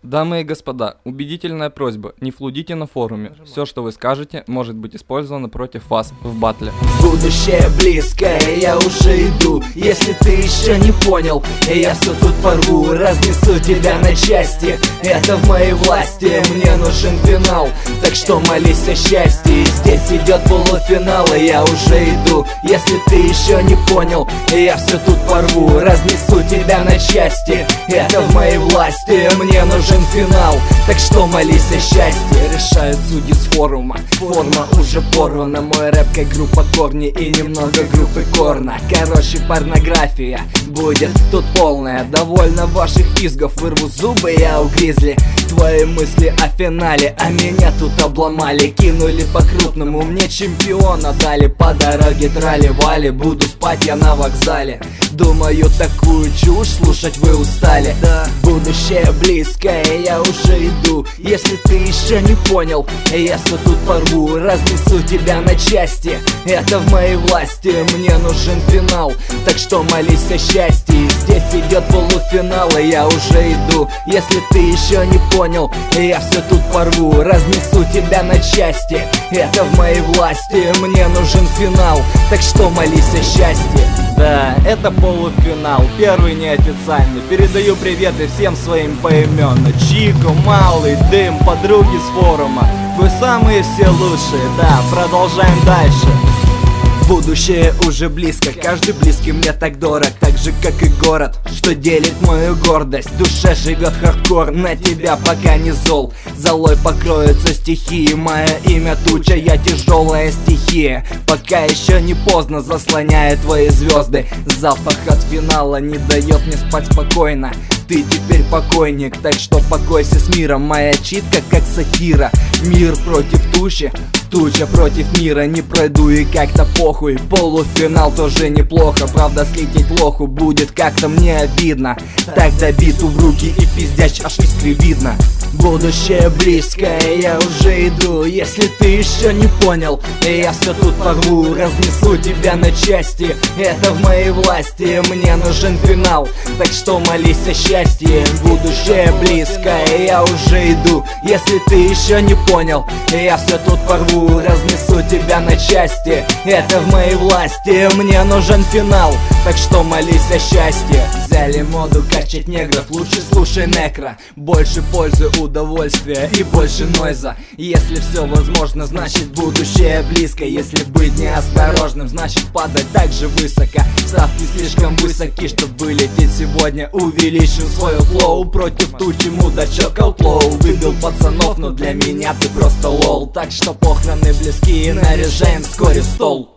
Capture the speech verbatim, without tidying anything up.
Дамы и господа, убедительная просьба, не флудите на форуме. Все, что вы скажете, может быть использовано против вас в батле. Будущее близкое, я уже иду. Если ты еще не понял, я все тут порву, разнесу тебя на части. Это в моей власти, мне нужен финал, так что молись о счастье. Здесь идет полуфинал, и я уже иду. Если ты еще не понял, я все тут порву, разнесу тебя на части. Это в моей власти, мне нужен финал, так что молись о счастье. Решают судьи с форума, форма уже порвана. Мой рэп как группа Корни и немного группы Корна. Короче, порнография будет тут полная. Довольно ваших визгов, вырву зубы я у гризли. Твои мысли о финале, а меня тут обломали. Кинули по-крупному, мне чемпиона дали. По дороге трали-вали, буду спать я на вокзале. Думаю, такую чушь слушать вы устали. Да, будущее близкое, я уже иду. Если ты еще не понял, я все тут порву, разнесу тебя на части. Это в моей власти, мне нужен финал, так что молись о счастье. Здесь идет полуфинал, и я уже иду. Если ты еще не понял, я все тут порву, разнесу тебя на части. Это в моей власти, мне нужен финал, так что молись о счастье. Да, это полуфинал, первый неофициальный. Передаю приветы всем своим поименно. Чико, Малый, Дым, подруги с форума. Вы самые все лучшие, да, продолжаем дальше. Будущее уже близко, каждый близкий мне так дорог, так же как и город, что делит мою гордость. В душе живет хардкор, на тебя пока не зол. Золой покроются стихии, мое имя туча, я тяжелая стихия. Пока еще не поздно, заслоняет твои звезды. Запах от финала не дает мне спать спокойно. Ты теперь покойник, так что покойся с миром. Моя читка как сатира, мир против тучи, туча против мира. Не пройду и как-то похуй, полуфинал тоже неплохо. Правда, слететь лоху будет как-то мне обидно. Тогда биту в руки и пиздяч аж искры видно. Будущее близкое, я уже иду. Если ты еще не понял, я все тут порву, разнесу тебя на части. Это в моей власти, мне нужен финал, так что молись о счастье. Будущее близкое, я уже иду. Если ты еще не понял, я все тут порву, разнесу тебя на части. Это в моей власти, мне нужен финал, так что молись о счастье. Взяли моду качать негров, лучше слушай некро. Больше пользы, удовольствия и больше нойза. Если все возможно, значит будущее близко. Если быть неосторожным, значит падать так же высоко. Ставки слишком высоки, чтобы лететь сегодня. Увеличу свою флоу против тучи, мудачок аутлоу. Выбил пацанов, но для меня ты просто лол. Так что похороны близкие, наряжаем вскоре стол.